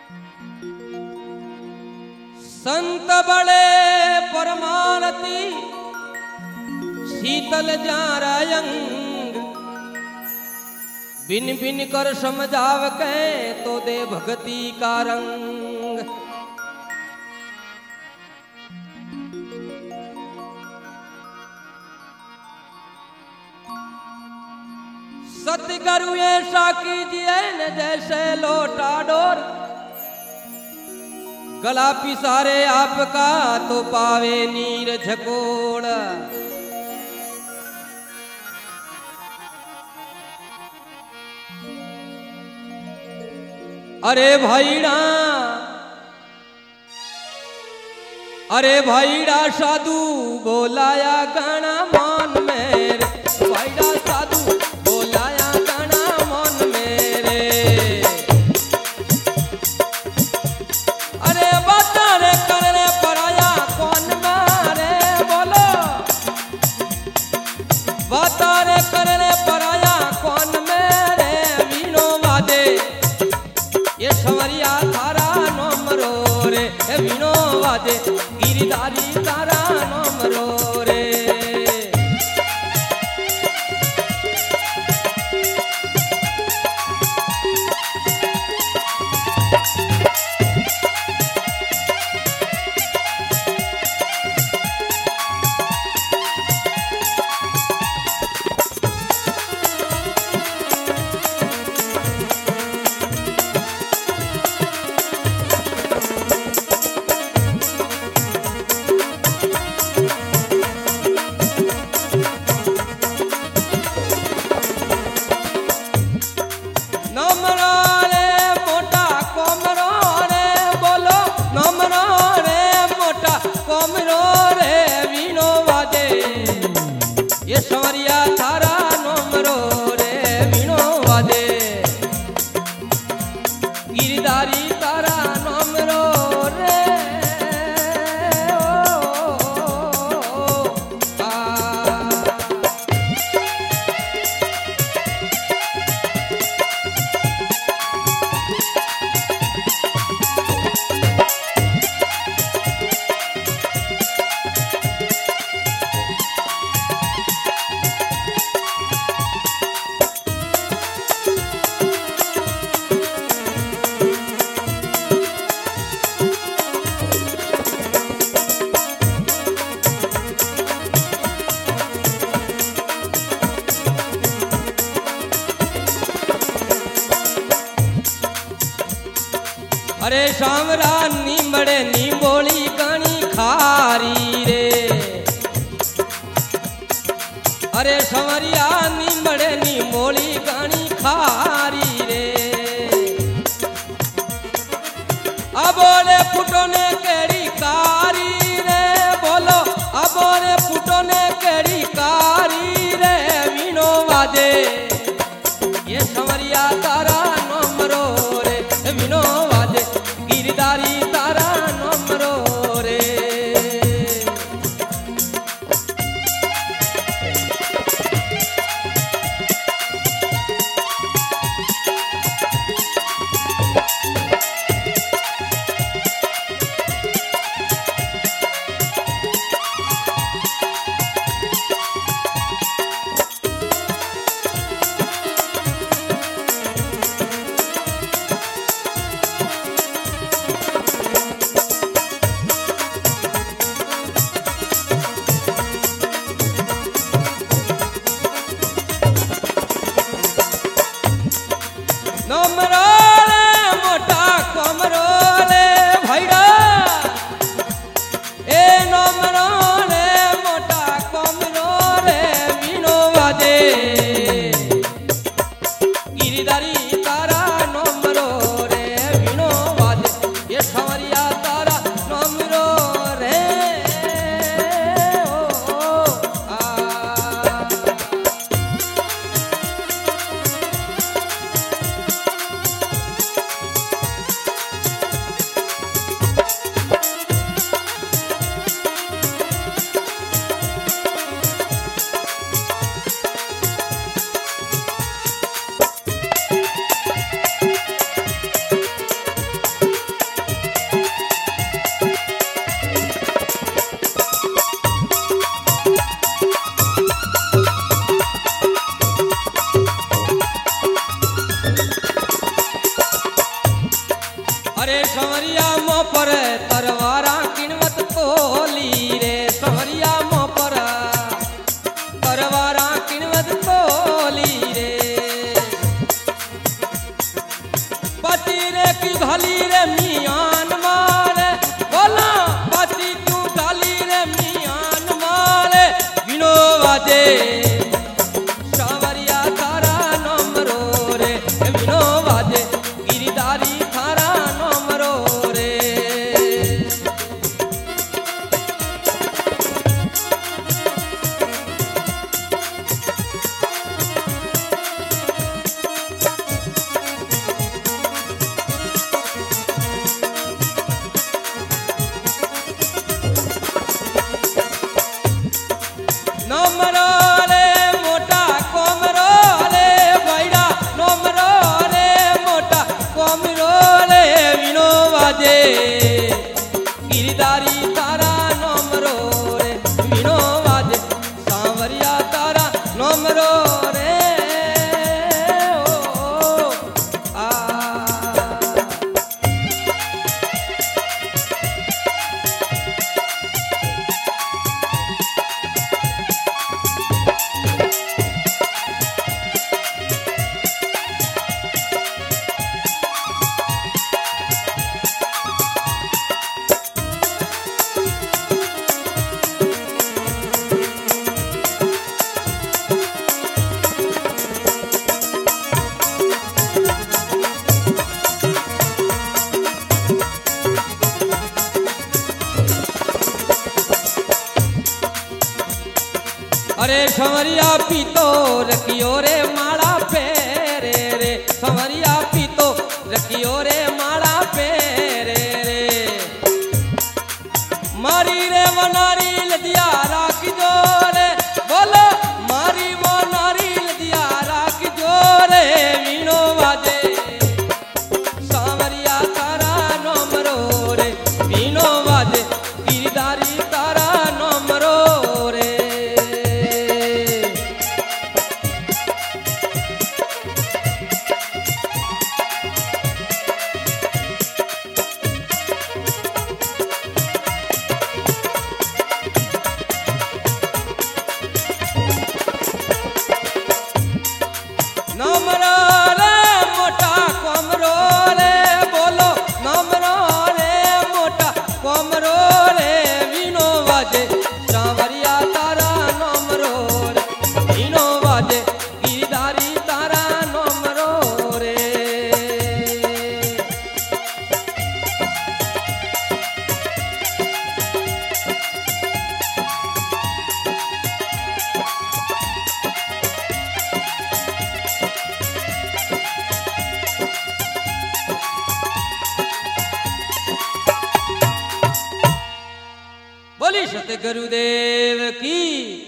संत बड़े परमानति शीतल जारयंग बिन बिन कर समझाव के तो दे भगति का रंग। सतगुरु ऐसा कीजिए न जैसे लोटा डोर, गला पिसारे आपका तो पावे नीर झकोड़। अरे भाईड़ा साधु बोलाया गाना मन मेरे, भाईड़ा साधु बोलाया गाना मन मेरे। अरे बता रे करने पराया कौन मारे बोलो, बता रे करने पराया कौन मेरे। वीणो वादे ये संवरिया थारा नोम रो रे, वीणो वादे गिरधारी तारा नोम रो रे। ये संवरिया थारा नोम रो रे, वीणो वादे गिरधारी तारा नोम रो रे। अरे सांवरा नीमड़े नी बोली गानी खारी रे, अरे संवरिया नीमड़े नी बोली गानी खारी रे। अबोले फुटो ने केड़ी कारी रे बोलो, अबोले फुटो ने केड़ी कारी रे। वीणो वादे ये संवरिया तारा नोम रो रे, वीणो वादे गिरधारी तारा नोम रो रे। अरे संवरिया मो पर तरवारा किणवत कोली रे संवरिया मो पर तरवारा किणवत कोली रे पति रे की घाली रे मियान मारे बोला पति क्यों घाली रे मियान मारे विनो वाजे सांवरिया तारा नमरो रे विनो वाजे गिरधारी थारा नमरो रे नमरो रे मोटा कोमरो रे बैड़ा नमरो रे मोटा कोमरो रे विनो वाजे गिरधारी तारा नमरो रे विनो वाजे सांवरिया तारा नमरो रे ओ आ अरे संवरिया पीतो रखियो रे माड़ा पेरे रे संवरिया पीतो रखियो रे माड़ा पेरे रे मारी रे वो नारी लदिया राख जो रे बोलो मारी वो नारी लदिया राख जो रे वीणो वाजे सांवरिया तारा नमरो रे वीणो वाजे गिरधारी तारा नमरो रे नमरो रे मोटा कोमरो रे बोलो नमरो रे मोटा कोमरो रे वीणो वाजे सांवरिया तारा नमरो रे वीणो वाजे गिरधारी तारा नमरो रे बोली सतगुरुदेव की